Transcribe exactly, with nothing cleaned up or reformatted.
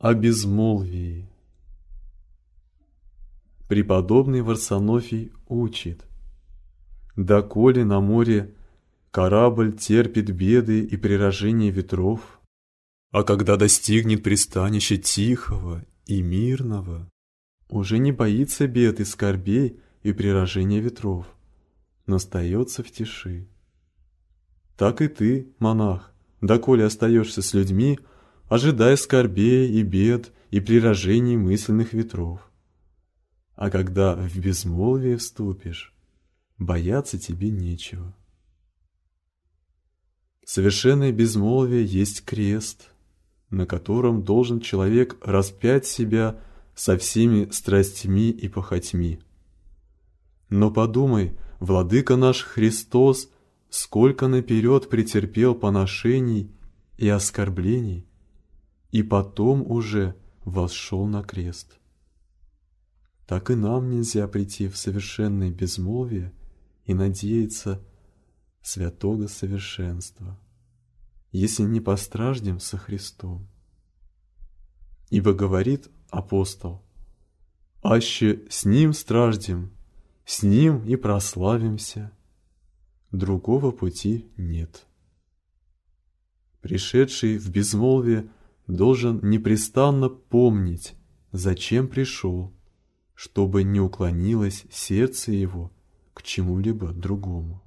О безмолвии. Преподобный Варсонофий учит: «Доколе на море корабль терпит беды и приражение ветров, а когда достигнет пристанища тихого и мирного, уже не боится бед и скорбей и приражения ветров, но остается в тиши. Так и ты, монах, доколе остаешься с людьми, ожидая скорбей и бед и приражений мысленных ветров. А когда в безмолвие вступишь, бояться тебе нечего». Совершенное безмолвие есть крест, на котором должен человек распять себя со всеми страстьми и похотьми. Но подумай, Владыка наш Христос сколько наперед претерпел поношений и оскорблений, и потом уже восшел на крест. Так и нам нельзя прийти в совершенное безмолвие и надеяться святого совершенства, если не постраждем со Христом. Ибо говорит апостол: «Аще с Ним страждем, с Ним и прославимся, другого пути нет». Пришедший в безмолвие должен непрестанно помнить, зачем пришел, чтобы не уклонилось сердце его к чему-либо другому.